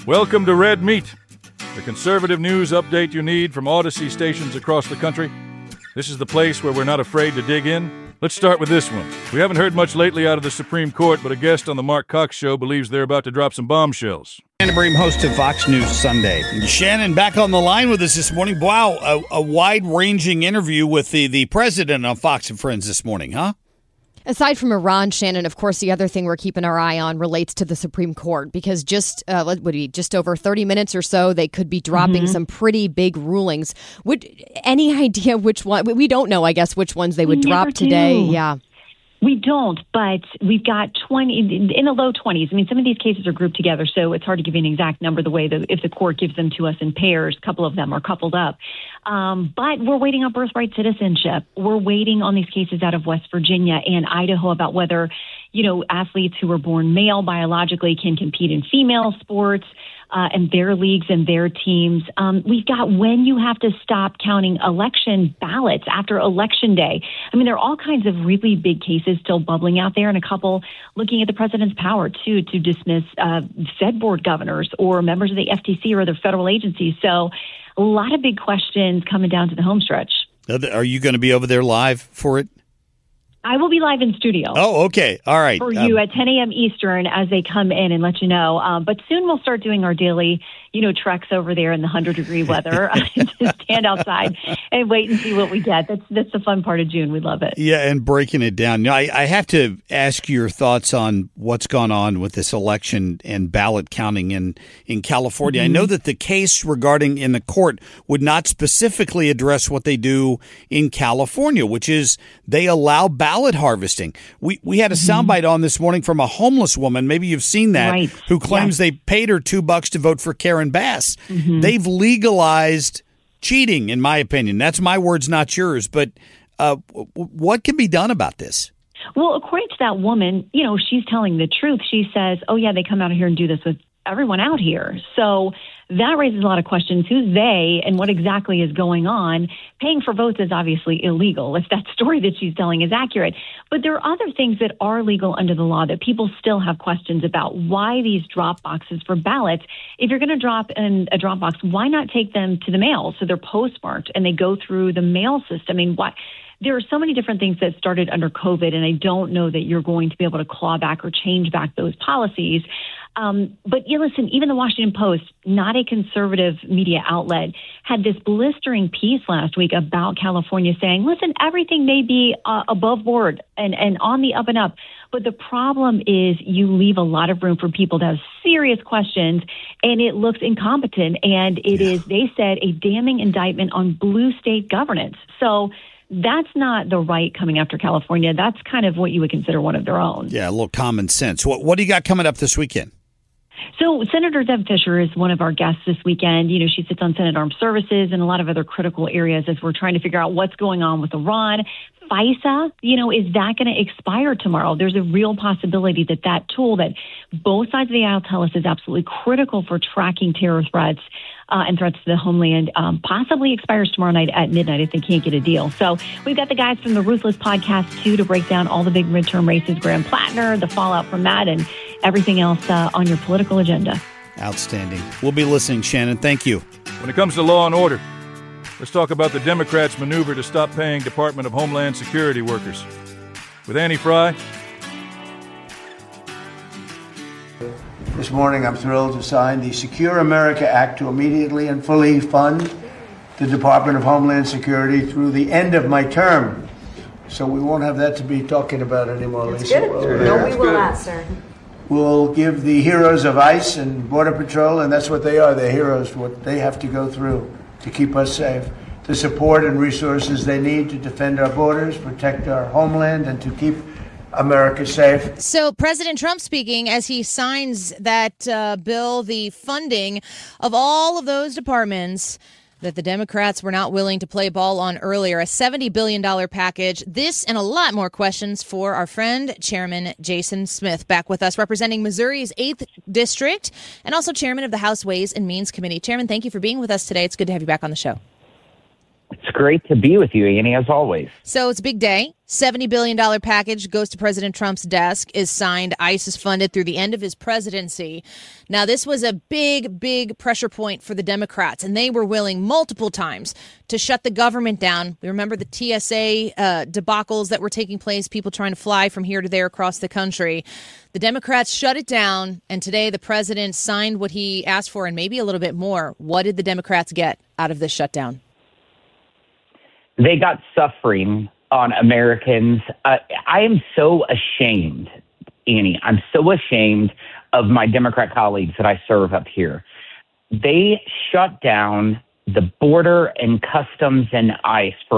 Welcome to Red Meat, the conservative news update you need from Odyssey stations across the country. This is the place where we're not afraid to dig in. Let's start with this one. We haven't heard much lately out of the Supreme Court, but a guest on the Mark Cox Show believes they're about to drop some bombshells. Shannon Bream, host of Fox News Sunday. Shannon, back on the line with us this morning. Wow, a wide-ranging interview with the president on Fox and Friends this morning, huh? Aside from Iran, Shannon, of course, the other thing we're keeping our eye on relates to the Supreme Court, because just over 30 minutes or so, they could be dropping some pretty big rulings. Any idea which one? We don't know, I guess, which ones they would drop today. Yeah. We don't, but we've got 20 in the low 20s. I mean, some of these cases are grouped together, so it's hard to give you an exact number the way that if the court gives them to us in pairs, a couple of them are coupled up. But we're waiting on birthright citizenship. We're waiting on these cases out of West Virginia and Idaho about whether, athletes who were born male biologically can compete in female sports. And their leagues and their teams. We've got when you have to stop counting election ballots after Election Day. I mean, there are all kinds of really big cases still bubbling out there, and a couple looking at the president's power, too, to dismiss Fed board governors or members of the FTC or other federal agencies. So a lot of big questions coming down to the home stretch. Are you going to be over there live for it? I will be live in studio. Oh, okay. All right. For you at 10 a.m. Eastern as they come in and let you know. But soon we'll start doing our daily, treks over there in the 100-degree weather. Just stand outside and wait and see what we get. That's the fun part of June. We love it. Yeah, and breaking it down. Now, I have to ask your thoughts on what's gone on with this election and ballot counting in California. I know that the case regarding in the court would not specifically address what they do in California, which is they allow ballot harvesting. We had a soundbite on this morning from a homeless woman, maybe you've seen that, right, who claims they paid her $2 to vote for Karen Bass. They've legalized cheating, in my opinion. That's my words, not yours. But what can be done about this? Well, according to that woman, she's telling the truth. She says, oh, yeah, they come out here and do this with everyone out here. So that raises a lot of questions. Who's they and what exactly is going on? Paying for votes is obviously illegal if that story that she's telling is accurate. But there are other things that are legal under the law that people still have questions about. Why these drop boxes for ballots? If you're going to drop in a drop box, why not take them to the mail so they're postmarked and they go through the mail system? I mean, why? There are so many different things that started under COVID, and I don't know that you're going to be able to claw back or change back those policies. But listen, even the Washington Post, not a conservative media outlet, had this blistering piece last week about California saying, listen, everything may be above board and on the up and up. But the problem is you leave a lot of room for people to have serious questions, and it looks incompetent. And it is, they said, a damning indictment on blue state governance. So that's not the right coming after California. That's kind of what you would consider one of their own. Yeah, a little common sense. What do you got coming up this weekend? So Senator Deb Fischer is one of our guests this weekend. She sits on Senate Armed Services and a lot of other critical areas as we're trying to figure out what's going on with Iran. FISA, is that going to expire tomorrow? There's a real possibility that tool that both sides of the aisle tell us is absolutely critical for tracking terror threats and threats to the homeland possibly expires tomorrow night at midnight if they can't get a deal. So we've got the guys from the Ruthless podcast, too, to break down all the big midterm races, Graham Plattner, the fallout from that, and everything else on your political agenda. Outstanding. We'll be listening, Shannon. Thank you. When it comes to law and order, let's talk about the Democrats' maneuver to stop paying Department of Homeland Security workers. With Annie Fry. This morning, I'm thrilled to sign the Secure America Act to immediately and fully fund the Department of Homeland Security through the end of my term. So we won't have that to be talking about anymore, Lisa. No, we will not, sir. We'll give the heroes of ICE and Border Patrol, and that's what they are, they're heroes, what they have to go through to keep us safe, the support and resources they need to defend our borders, protect our homeland, and to keep America safe. So President Trump speaking as he signs that bill, the funding of all of those departments that the Democrats were not willing to play ball on earlier, a $70 billion package. This and a lot more questions for our friend, Chairman Jason Smith, back with us representing Missouri's 8th District and also Chairman of the House Ways and Means Committee. Chairman, thank you for being with us today. It's good to have you back on the show. It's great to be with you, Annie, as always. So it's a big day. $70 billion package goes to President Trump's desk, is signed. ICE is funded through the end of his presidency. Now, this was a big, big pressure point for the Democrats, and they were willing multiple times to shut the government down. We remember the TSA debacles that were taking place, people trying to fly from here to there across the country. The Democrats shut it down, and today the president signed what he asked for and maybe a little bit more. What did the Democrats get out of this shutdown? They got suffering on Americans. I am so ashamed, Annie. I'm so ashamed of my Democrat colleagues that I serve up here. They shut down the border and customs and ICE for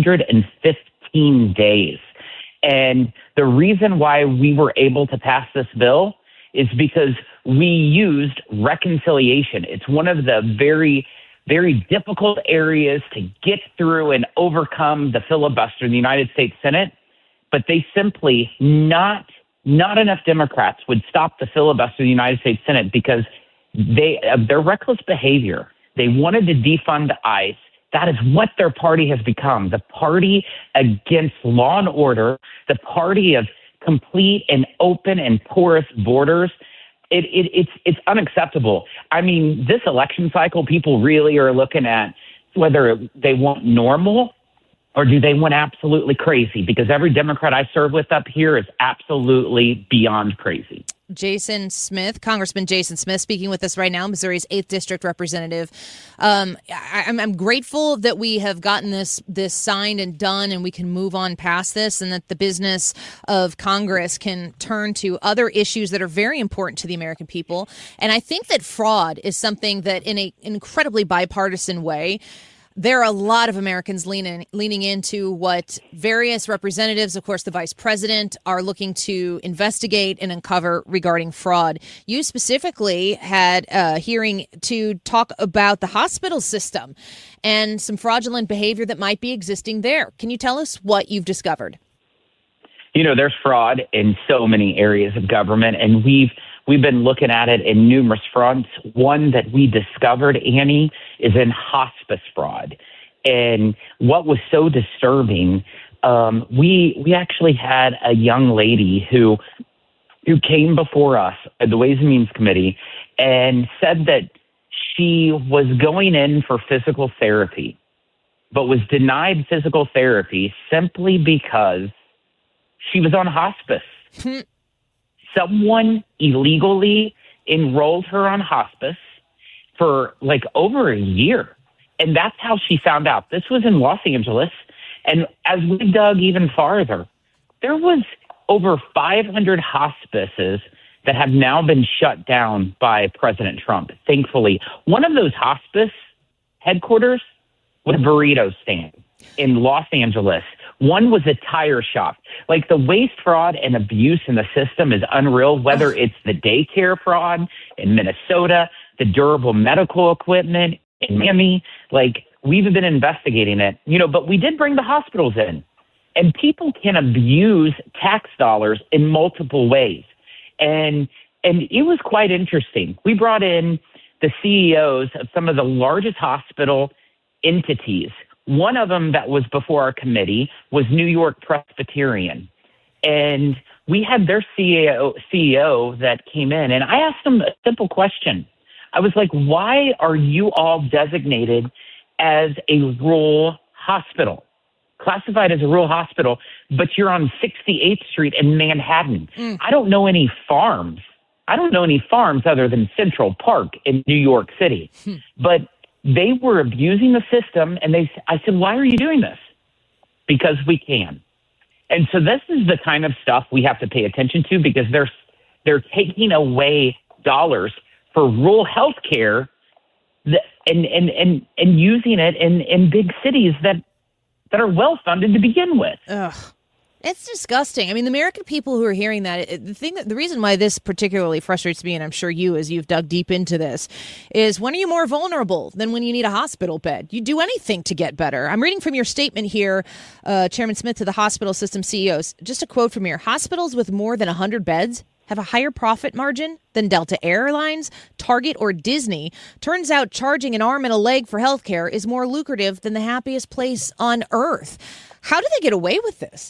115 days. And the reason why we were able to pass this bill is because we used reconciliation. It's one of the very difficult areas to get through and overcome the filibuster in the United States Senate, but they simply not enough Democrats would stop the filibuster in the United States Senate because their reckless behavior. They wanted to defund ICE. That is what their party has become, the party against law and order, the party of complete and open and porous borders. It's unacceptable. I mean, this election cycle, people really are looking at whether they want normal or do they want absolutely crazy, because every Democrat I serve with up here is absolutely beyond crazy. Jason Smith, Congressman Jason Smith, speaking with us right now, Missouri's 8th District Representative. I'm grateful that we have gotten this signed and done and we can move on past this, and that the business of Congress can turn to other issues that are very important to the American people. And I think that fraud is something that in an incredibly bipartisan way, there are a lot of Americans leaning into what various representatives, of course, the vice president, are looking to investigate and uncover regarding fraud. You specifically had a hearing to talk about the hospital system and some fraudulent behavior that might be existing there. Can you tell us what you've discovered? You know, there's fraud in so many areas of government, and we've been looking at it in numerous fronts. One that we discovered, Annie, is in hospice fraud. And what was so disturbing, we actually had a young lady who came before us at the Ways and Means Committee and said that she was going in for physical therapy, but was denied physical therapy simply because she was on hospice. Someone illegally enrolled her on hospice for like over a year. And that's how she found out. This was in Los Angeles. And as we dug even farther, there was over 500 hospices that have now been shut down by President Trump, thankfully. One of those hospice headquarters was a burrito stand in Los Angeles. One was a tire shop. Like, the waste, fraud, and abuse in the system is unreal, whether it's the daycare fraud in Minnesota, the durable medical equipment in Miami. Like, we've been investigating it, but we did bring the hospitals in. And people can abuse tax dollars in multiple ways. And it was quite interesting. We brought in the CEOs of some of the largest hospital entities. One of them that was before our committee was New York Presbyterian. And we had their CEO that came in, and I asked them a simple question. I was like, why are you all designated as a rural hospital, classified as a rural hospital, but you're on 68th Street in Manhattan? I don't know any farms. Other than Central Park in New York City. But they were abusing the system, and I said, why are you doing this? Because we can. And so this is the kind of stuff we have to pay attention to, because they're taking away dollars for rural health care and using it in big cities that are well funded to begin with. Ugh. It's disgusting. I mean, the American people who are hearing that, the reason why this particularly frustrates me, and I'm sure you, as you've dug deep into this, is when are you more vulnerable than when you need a hospital bed? You do anything to get better. I'm reading from your statement here, Chairman Smith, to the hospital system CEOs. Just a quote from here. Hospitals with more than 100 beds have a higher profit margin than Delta Airlines, Target, or Disney. Turns out charging an arm and a leg for healthcare is more lucrative than the happiest place on earth. How do they get away with this?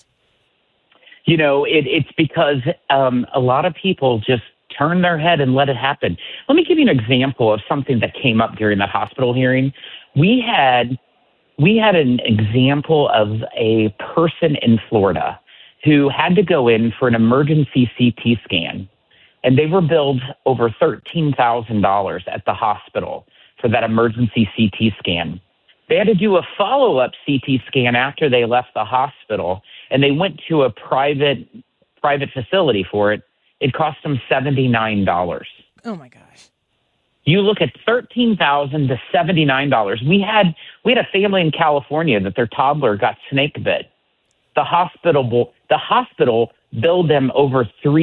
It's because a lot of people just turn their head and let it happen. Let me give you an example of something that came up during the hospital hearing. We had an example of a person in Florida who had to go in for an emergency CT scan, and they were billed over $13,000 at the hospital for that emergency CT scan. They had to do a follow-up CT scan after they left the hospital, and they went to a private facility for it. It cost them $79. Oh, my gosh. You look at $13,000 to $79. We had a family in California that their toddler got snake bit. The hospital billed them over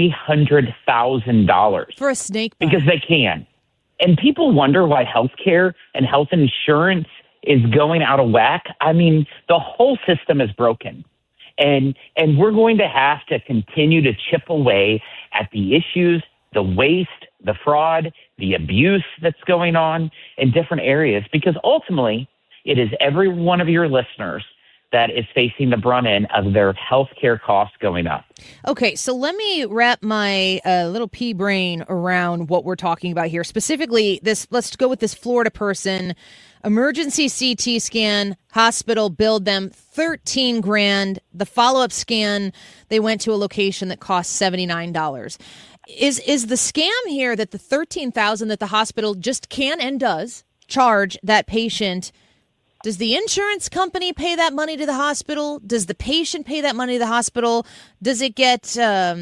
$300,000 for a snake bite. Because they can. And people wonder why healthcare and health insurance is going out of whack. I mean, the whole system is broken. And we're going to have to continue to chip away at the issues, the waste, the fraud, the abuse that's going on in different areas, because ultimately it is every one of your listeners that is facing the brunt end of their healthcare costs going up. Okay, so let me wrap my little pea brain around what we're talking about here. Specifically, let's go with this Florida person. Emergency CT scan, hospital billed them $13,000. The follow-up scan, they went to a location that cost $79. Is the scam here that the $13,000 that the hospital just can and does charge that patient? Does the insurance company pay that money to the hospital? Does the patient pay that money to the hospital? Does it get,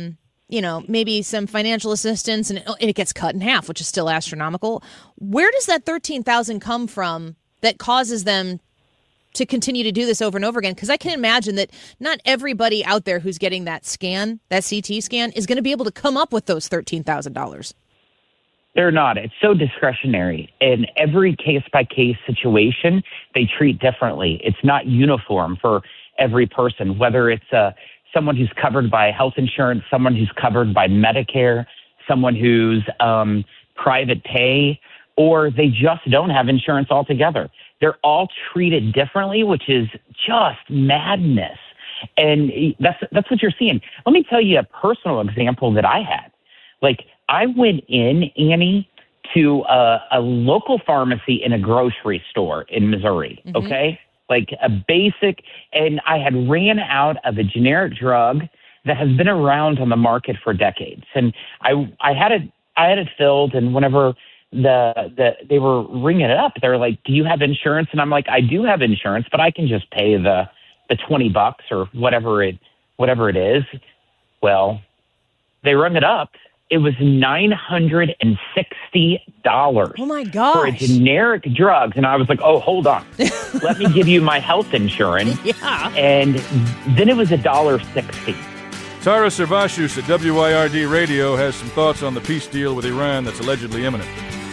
maybe some financial assistance and it gets cut in half, which is still astronomical? Where does that $13,000 come from that causes them to continue to do this over and over again? Because I can imagine that not everybody out there who's getting that scan, that CT scan, is going to be able to come up with those $13,000. They're not. It's so discretionary. In every case-by-case situation, they treat differently. It's not uniform for every person, whether it's someone who's covered by health insurance, someone who's covered by Medicare, someone who's private pay, or they just don't have insurance altogether. They're all treated differently, which is just madness. And that's what you're seeing. Let me tell you a personal example that I had. I went in, Annie, to a local pharmacy in a grocery store in Missouri, okay? A basic, and I had ran out of a generic drug that has been around on the market for decades. And I had it filled, and whenever they were ringing it up, they were like, "Do you have insurance?" And I'm like, "I do have insurance, but I can just pay the $20 or whatever it is." Well, they rung it up. It was $960. Oh, my gosh. For a generic drug. And I was like, oh, hold on. Let me give you my health insurance. Yeah. And then it was $1.60. Tara Servatius at WYRD Radio has some thoughts on the peace deal with Iran that's allegedly imminent.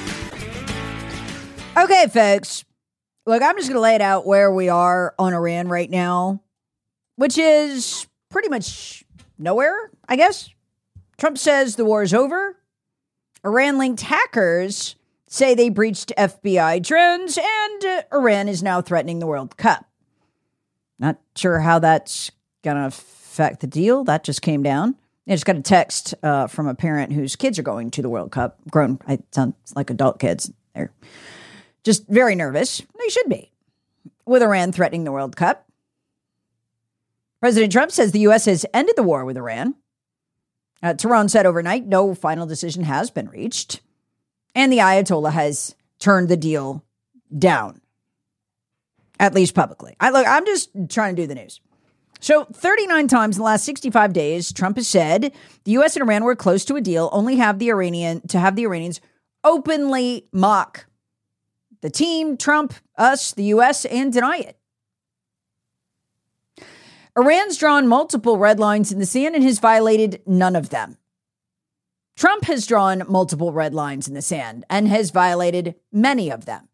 Okay, folks. Look, I'm just going to lay it out where we are on Iran right now, which is pretty much nowhere, I guess. Trump says the war is over. Iran-linked hackers say they breached FBI drones, and Iran is now threatening the World Cup. Not sure how that's going to affect the deal. That just came down. I just got a text from a parent whose kids are going to the World Cup. Grown, it sounds like adult kids. They're just very nervous. They should be. With Iran threatening the World Cup. President Trump says the U.S. has ended the war with Iran. Tehran said overnight no final decision has been reached, and the Ayatollah has turned the deal down, at least publicly. I'm just trying to do the news. So 39 times in the last 65 days, Trump has said the U.S. and Iran were close to a deal, only to have the Iranians openly mock the team, Trump, us, the U.S., and deny it. Iran's drawn multiple red lines in the sand and has violated none of them. Trump has drawn multiple red lines in the sand and has violated many of them.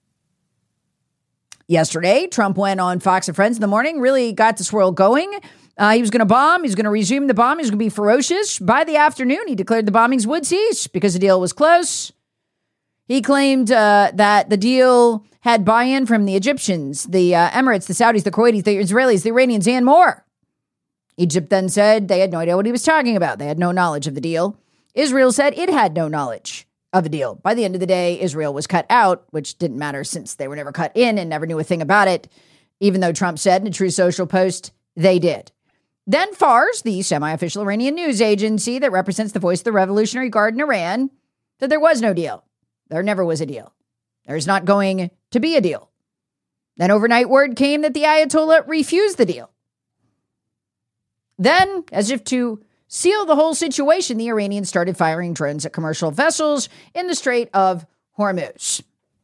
Yesterday, Trump went on Fox and Friends in the morning, really got the swirl going. He was going to bomb. He was going to resume the bomb. He was going to be ferocious. By the afternoon, he declared the bombings would cease because the deal was close. He claimed that the deal had buy-in from the Egyptians, the Emirates, the Saudis, the Kuwaitis, the Israelis, the Iranians, and more. Egypt then said they had no idea what he was talking about. They had no knowledge of the deal. Israel said it had no knowledge of the deal. By the end of the day, Israel was cut out, which didn't matter since they were never cut in and never knew a thing about it, even though Trump said in a True Social post they did. Then Fars, the semi-official Iranian news agency that represents the voice of the Revolutionary Guard in Iran, said there was no deal. There never was a deal. There's not going to be a deal. Then overnight word came that the Ayatollah refused the deal. Then, as if to seal the whole situation, the Iranians started firing drones at commercial vessels in the Strait of Hormuz.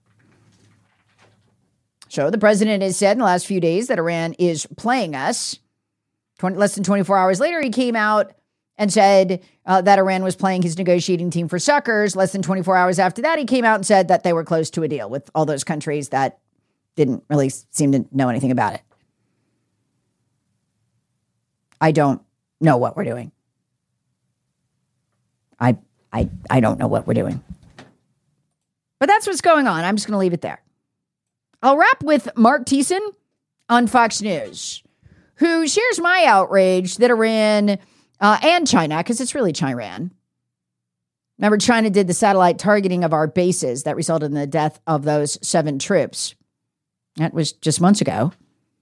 So the president has said in the last few days that Iran is playing us. Less than 24 hours later, he came out and said that Iran was playing his negotiating team for suckers. Less than 24 hours after that, he came out and said that they were close to a deal with all those countries that didn't really seem to know anything about it. I don't know what we're doing. I don't know what we're doing. But that's what's going on. I'm just going to leave it there. I'll wrap with Mark Thiessen on Fox News, who shares my outrage that Iran and China, because it's really China-Iran. Remember, China did the satellite targeting of our bases that resulted in the death of those 7 troops. That was just months ago.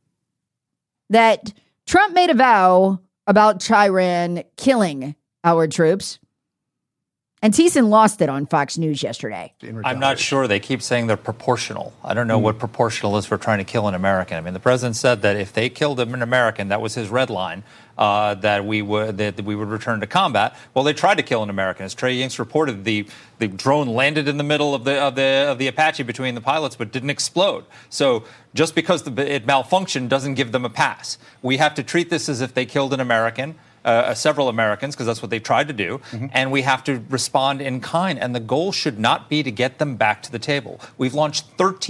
That Trump made a vow about Iran killing our troops. And Thiessen lost it on Fox News yesterday. I'm not sure. They keep saying they're proportional. I don't know what proportional is for trying to kill an American. I mean, the president said that if they killed an American, that was his red line, that we would return to combat. Well, they tried to kill an American. As Trey Yingst reported, the drone landed in the middle of the Apache between the pilots, but didn't explode. So just because it malfunctioned doesn't give them a pass. We have to treat this as if they killed an American. Several Americans, because that's what they tried to do, and we have to respond in kind. And the goal should not be to get them back to the table. We've launched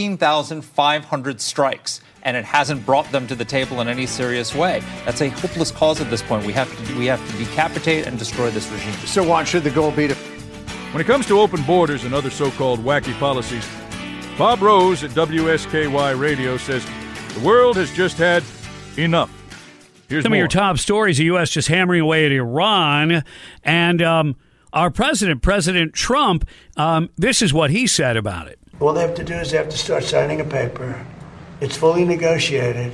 13,500 strikes, and it hasn't brought them to the table in any serious way. That's a hopeless cause at this point. We have to decapitate and destroy this regime. So what should the goal be to... When it comes to open borders and other so-called wacky policies, Bob Rose at WSKY Radio says the world has just had enough. Here's Some more. of your top stories, the U.S. just hammering away at Iran. And our President Trump, this is what he said about it. All they have to do is they have to start signing a paper. It's fully negotiated.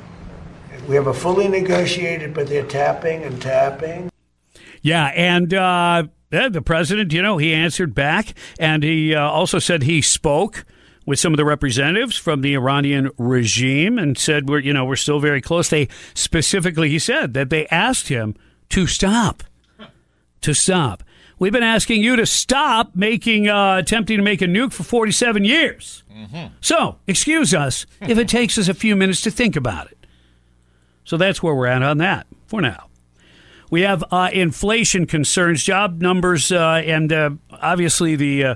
We have a fully negotiated, but they're tapping and tapping. Yeah, and the president, he answered back. And he also said he spoke with some of the representatives from the Iranian regime and said, we're still very close. They specifically, he said, that they asked him to stop. We've been asking you to stop attempting to make a nuke for 47 years. So, excuse us if it takes us a few minutes to think about it. So that's where we're at on that for now. We have inflation concerns, job numbers, and obviously the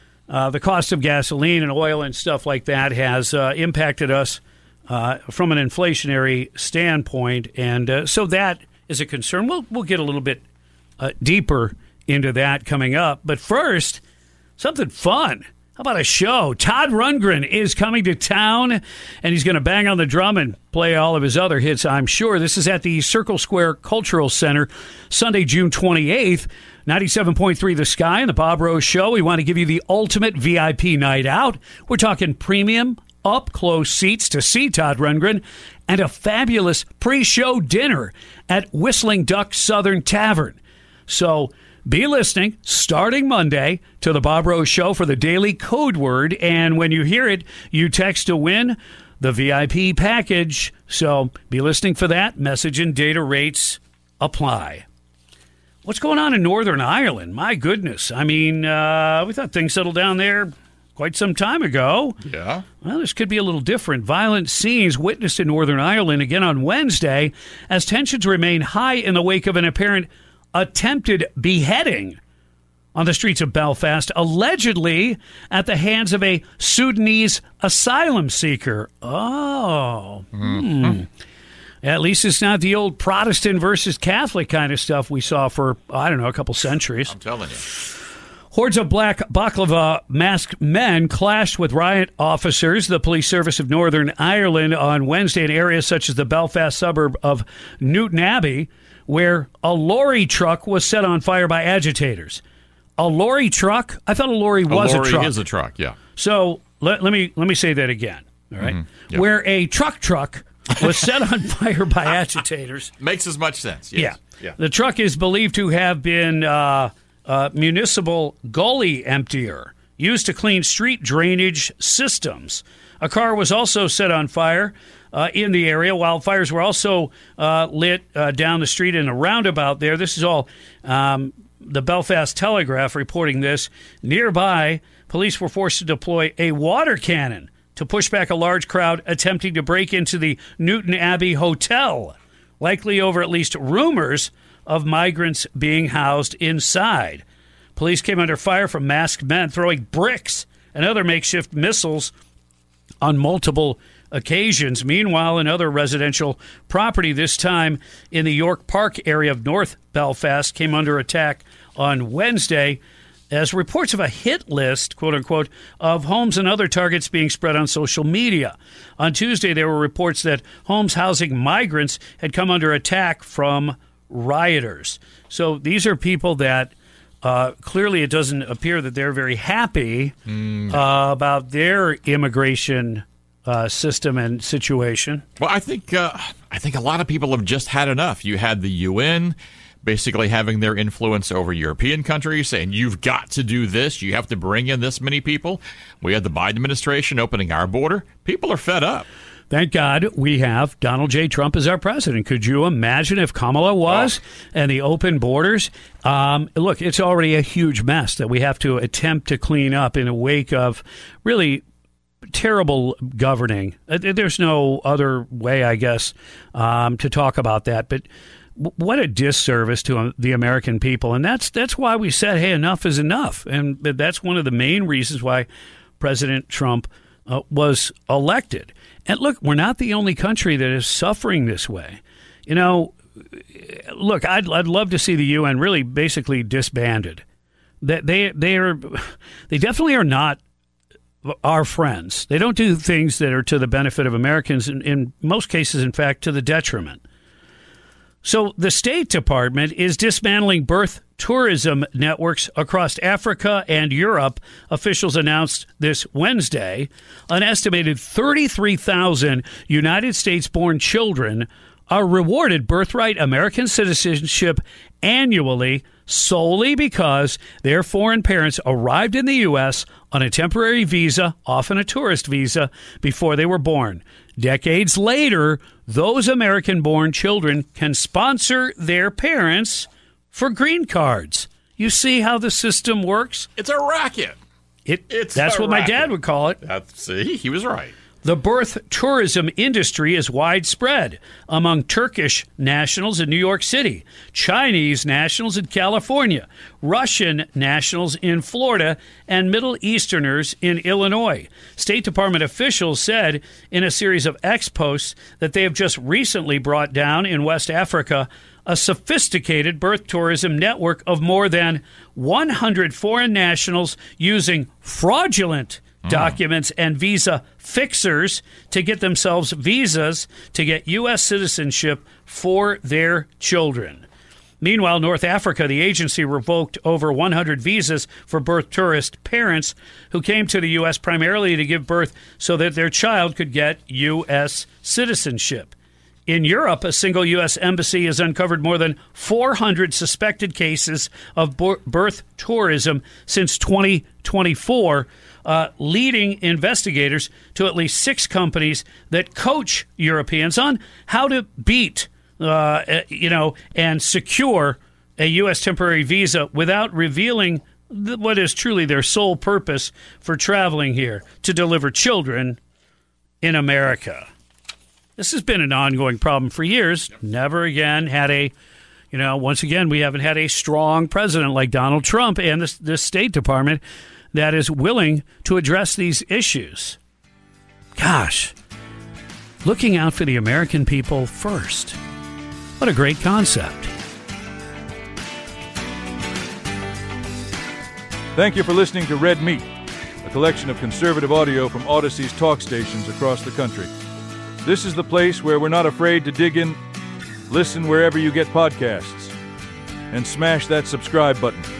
cost of gasoline and oil and stuff like that has impacted us from an inflationary standpoint, and so that is a concern. We'll get a little bit deeper into that coming up. But first, something fun. How about a show? Todd Rundgren is coming to town, and he's going to bang on the drum and play all of his other hits, I'm sure. This is at the Circle Square Cultural Center, Sunday, June 28th. 97.3 The Sky and the Bob Rose Show. We want to give you the ultimate VIP night out. We're talking premium, up-close seats to see Todd Rundgren and a fabulous pre-show dinner at Whistling Duck Southern Tavern. So be listening starting Monday to the Bob Rose Show for the daily code word. And when you hear it, you text to win the VIP package. So be listening for that. Message and data rates apply. What's going on in Northern Ireland? My goodness. I mean, we thought things settled down there quite some time ago. Yeah. Well, this could be a little different. Violent scenes witnessed in Northern Ireland again on Wednesday as tensions remain high in the wake of an apparent attempted beheading on the streets of Belfast, allegedly at the hands of a Sudanese asylum seeker. At least it's not the old Protestant versus Catholic kind of stuff we saw for, I don't know, a couple centuries. I'm telling you. Hordes of black baklava masked men clashed with riot officers, the police service of Northern Ireland, on Wednesday in areas such as the Belfast suburb of Newton Abbey, where a lorry truck was set on fire by agitators. A lorry truck? I thought a lorry was a truck. A lorry is a truck, yeah. So let me say that again, all right? Mm-hmm. Yeah. Where a truck was set on fire by agitators. Makes as much sense, yes. Yeah. The truck is believed to have been municipal gully emptier used to clean street drainage systems. A car was also set on fire in the area. Wildfires were also lit down the street in a roundabout there. This is all the Belfast Telegraph reporting this. Nearby, police were forced to deploy a water cannon to push back a large crowd attempting to break into the Newton Abbey Hotel, likely over at least rumors of migrants being housed inside. Police came under fire from masked men throwing bricks and other makeshift missiles on multiple occasions. Meanwhile, another residential property, this time in the York Park area of North Belfast, came under attack on Wednesday as reports of a hit list, quote unquote, of homes and other targets being spread on social media. On Tuesday, there were reports that homes housing migrants had come under attack from rioters. So these are people that clearly it doesn't appear that they're very happy about their immigration system and situation. Well, I think a lot of people have just had enough. You had the UN basically having their influence over European countries, saying you've got to do this, you have to bring in this many people. We had the Biden administration opening our border. People are fed up. Thank God we have Donald J. Trump as our president. Could you imagine if Kamala was and the open borders? Look, it's already a huge mess that we have to attempt to clean up in a wake of really terrible governing. There's no other way, I guess, to talk about that. But what a disservice to the American people. And that's why we said, hey, enough is enough. And that's one of the main reasons why President Trump was elected. And look, we're not the only country that is suffering this way. You know, look, I'd love to see the UN really basically disbanded. They definitely are not our friends. They don't do things that are to the benefit of Americans, in most cases, in fact, to the detriment. So the State Department is dismantling birth tourism networks across Africa and Europe, officials announced this Wednesday. An estimated 33,000 United States-born children are rewarded birthright American citizenship annually solely because their foreign parents arrived in the U.S. on a temporary visa, often a tourist visa, before they were born. Decades later, those American-born children can sponsor their parents for green cards. You see how the system works? It's a racket. That's what my dad would call it. See, he was right. The birth tourism industry is widespread among Turkish nationals in New York City, Chinese nationals in California, Russian nationals in Florida, and Middle Easterners in Illinois. State Department officials said in a series of X posts that they have just recently brought down in West Africa a sophisticated birth tourism network of more than 100 foreign nationals using fraudulent documents and visa fixers to get themselves visas to get U.S. citizenship for their children. Meanwhile, North Africa, the agency revoked over 100 visas for birth tourist parents who came to the U.S. primarily to give birth so that their child could get U.S. citizenship. In Europe, a single U.S. embassy has uncovered more than 400 suspected cases of birth tourism since 2024, leading investigators to at least 6 companies that coach Europeans on how to beat, and secure a U.S. temporary visa without revealing what is truly their sole purpose for traveling here, to deliver children in America. This has been an ongoing problem for years. Yep. Never again had once again, we haven't had a strong president like Donald Trump and the State Department that is willing to address these issues. Gosh, looking out for the American people first. What a great concept. Thank you for listening to Red Meat, a collection of conservative audio from Odyssey's talk stations across the country. This is the place where we're not afraid to dig in. Listen wherever you get podcasts. And smash that subscribe button.